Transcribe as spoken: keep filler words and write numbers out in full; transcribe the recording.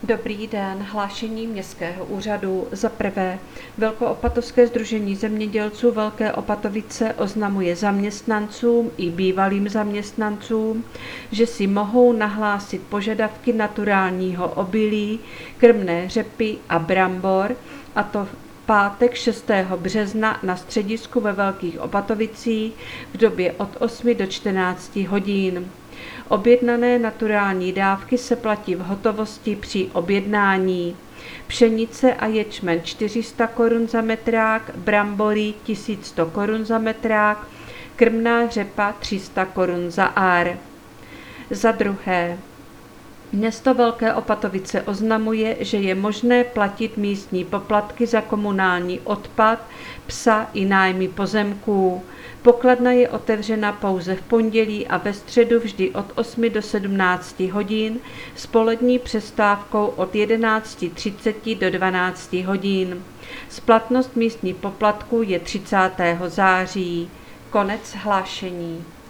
Dobrý den, hlášení Městského úřadu. Za prvé, Velkoopatrovské sdružení zemědělců Velké Opatovice oznamuje zaměstnancům i bývalým zaměstnancům, že si mohou nahlásit požadavky naturálního obilí, krmné řepy a brambor, a to v pátek šestého března na středisku ve Velkých Opatovicích v době od osmi do čtrnácti hodin. Objednané naturální dávky se platí v hotovosti při objednání. Pšenice a ječmen čtyři sta korun za metrák, brambory tisíc sto korun za metrák, krmná řepa tři sta korun za ár. Za druhé, město Velké Opatovice oznamuje, že je možné platit místní poplatky za komunální odpad, psa i nájmy pozemků. Pokladna je otevřena pouze v pondělí a ve středu vždy od osmi do sedmnácti hodin s polední přestávkou od jedenácti třiceti do dvanácti hodin. Splatnost místních poplatků je třicátého září. Konec hlášení.